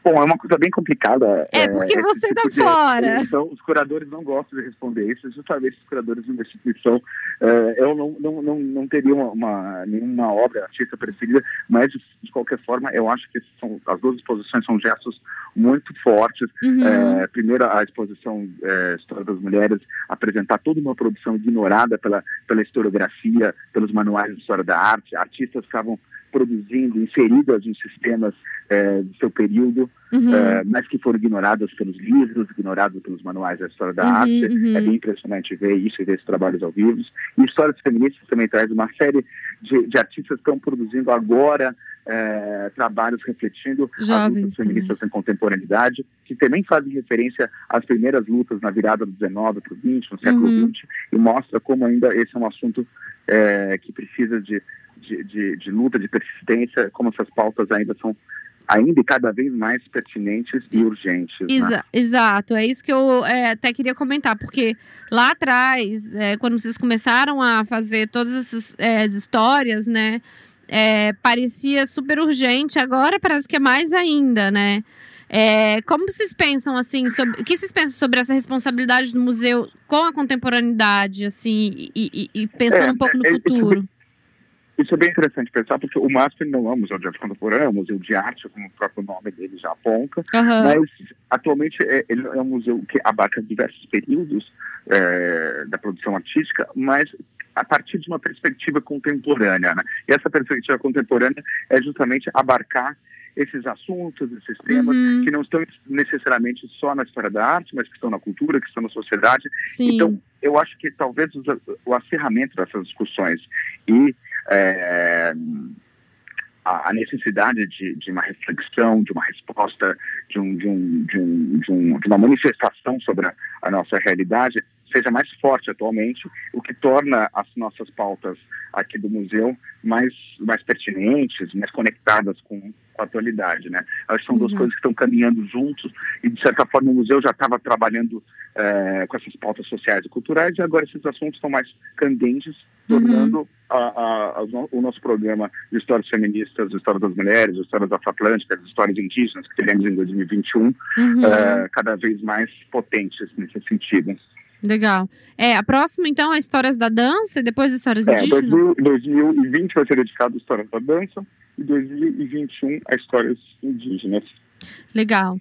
Bom, é uma coisa bem complicada. É, porque é, você tá porque, fora. Então, os curadores não gostam de responder isso, justamente os curadores de uma instituição. É, eu não, não, não, não teria uma, uma, nenhuma obra artista preferida, mas, de, de qualquer forma, eu acho que são, as duas exposições são gestos muito fortes. Uhum. É, primeiro, a exposição é, História das Mulheres, apresentar toda uma produção ignorada pela, pela historiografia, pelos manuais de história da arte. Artistas estavam produzindo, inseridas nos sistemas é, do seu período, uhum. é, mas que foram ignoradas pelos livros, ignoradas pelos manuais da história da uhum, arte. Uhum. É bem impressionante ver isso e ver esses trabalhos ao vivo. E Histórias Feministas também traz uma série de, de artistas que estão produzindo agora é, trabalhos refletindo Jovens, as lutas feministas também. Em contemporaneidade, que também fazem referência às primeiras lutas na virada do dezenove para o vinte, no século uhum. vinte, e mostra como ainda esse é um assunto é, que precisa de De, de, de luta, de persistência, como essas pautas ainda são ainda e cada vez mais pertinentes e urgentes. Exa- né? Exato, é isso que eu é, até queria comentar, porque lá atrás, é, quando vocês começaram a fazer todas essas é, histórias, né, é, parecia super urgente, agora parece que é mais ainda, né? É, como vocês pensam, assim, sobre, o que vocês pensam sobre essa responsabilidade do museu com a contemporaneidade, assim, e, e, e pensando é, um pouco no é, futuro? Isso é bem interessante pensar, porque o MASP não é um museu de arte contemporânea, é um museu de arte, como o próprio nome dele já aponta, uhum. mas atualmente é, ele é um museu que abarca diversos períodos é, da produção artística, mas a partir de uma perspectiva contemporânea. Né? E essa perspectiva contemporânea é justamente abarcar esses assuntos, esses temas, uhum. que não estão necessariamente só na história da arte, mas que estão na cultura, que estão na sociedade. Sim. Então, eu acho que talvez o acerramento dessas discussões e É, a necessidade de, de uma reflexão, de uma resposta, de, um, de, um, de, um, de, um, de uma manifestação sobre a, a nossa realidade seja mais forte atualmente, o que torna as nossas pautas aqui do museu mais, mais pertinentes, mais conectadas com a atualidade, né? Acho que são duas uhum. coisas que estão caminhando juntos e, de certa forma, o museu já estava trabalhando é, com essas pautas sociais e culturais e agora esses assuntos estão mais candentes, tornando uhum. a, a, a, o nosso programa de histórias feministas, de história das mulheres, de histórias afro-atlânticas, de histórias indígenas, que teremos em dois mil e vinte e um, uhum. é, cada vez mais potentes nesse sentido. Legal. É, a próxima, então, é Histórias da Dança e depois Histórias é, Indígenas? dois mil e vinte vai ser dedicado a Histórias da Dança e dois mil e vinte e um a Histórias Indígenas. Legal.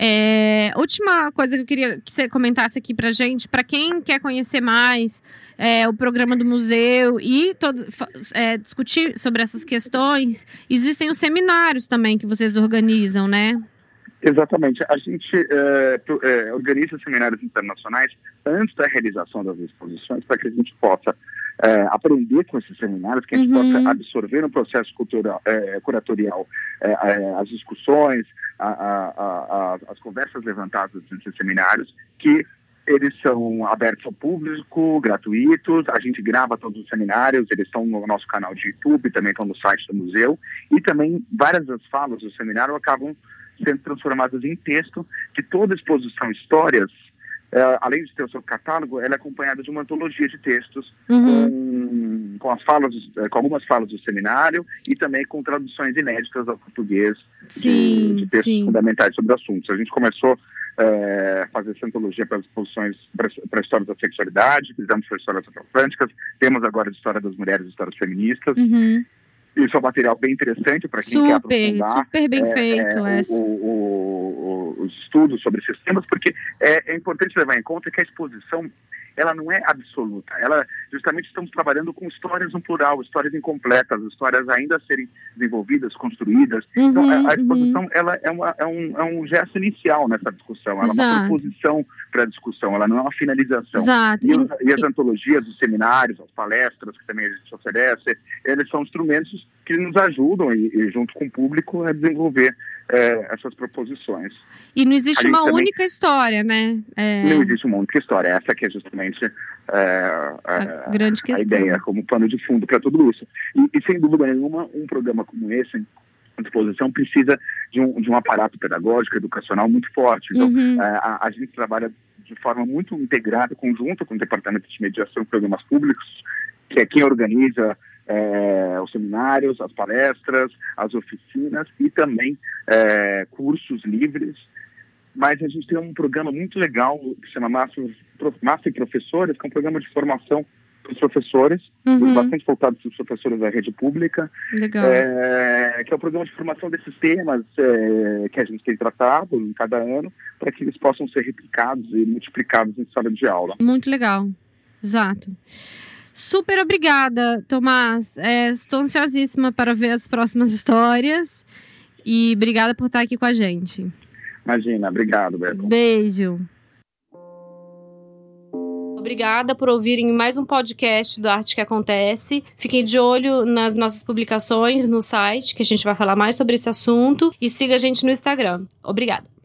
É, última coisa que eu queria que você comentasse aqui pra gente, para quem quer conhecer mais é, o programa do museu e todo, é, discutir sobre essas questões, existem os seminários também que vocês organizam, né? Exatamente. A gente é, é, organiza seminários internacionais antes da realização das exposições para que a gente possa é, aprender com esses seminários, que a gente uhum. possa absorver no processo cultural, é, curatorial é, é, as discussões, a, a, a, as conversas levantadas nesses seminários, que eles são abertos ao público, gratuitos, a gente grava todos os seminários, eles estão no nosso canal de YouTube, também estão no site do museu, e também várias das falas do seminário acabam sendo transformadas em texto, que toda exposição Histórias, é, além de ter o seu catálogo, ela é acompanhada de uma antologia de textos uhum. com, com, as falas, com algumas falas do seminário e também com traduções inéditas ao português sim, de, de textos sim. fundamentais sobre assuntos. A gente começou a é, fazer essa antologia para as exposições para a história da sexualidade, fizemos para histórias afro-atlânticas, temos agora a história das mulheres e histórias feministas. Uhum. Isso é um material bem interessante para quem super, quer aprofundar. Super bem é, feito. É, é. O, o, o, os estudos sobre esses temas, porque é, é importante levar em conta que a exposição ela não é absoluta. Ela, justamente, estamos trabalhando com histórias no plural, histórias incompletas, histórias ainda a serem desenvolvidas, construídas. Uhum, então, a, a exposição uhum. ela é, uma, é, um, é um gesto inicial nessa discussão. Ela Exato. É uma proposição para a discussão, ela não é uma finalização. Exato. E, e, e as antologias, os seminários, as palestras que também a gente oferece, eles são instrumentos que nos ajudam, e, e junto com o público, a desenvolver é, essas proposições. E não existe uma também, única história, né? É... Não existe uma única história. Essa que é justamente é, a, a, grande a ideia, como pano de fundo para tudo isso. E, e, sem dúvida nenhuma, um programa como esse, a exposição, precisa de um, de um aparato pedagógico, educacional muito forte. Então, uhum. a, a gente trabalha de forma muito integrada, conjunta com o Departamento de Mediação e Programas Públicos, que é quem organiza É, o os seminários, as palestras, as oficinas e também é, cursos livres. Mas a gente tem um programa muito legal que se chama Master, Master Professores, que é um programa de formação para os professores, uhum. bastante voltado para os professores da rede pública, legal. É, que é o programa de formação desses temas é, que a gente tem tratado em cada ano, para que eles possam ser replicados e multiplicados em sala de aula. Muito legal, exato. Super obrigada, Tomás. É, estou ansiosíssima para ver as próximas histórias e obrigada por estar aqui com a gente. Imagina, obrigado, Beto. Beijo. Obrigada por ouvirem mais um podcast do Arte que Acontece. Fiquem de olho nas nossas publicações no site, que a gente vai falar mais sobre esse assunto. E siga a gente no Instagram. Obrigada.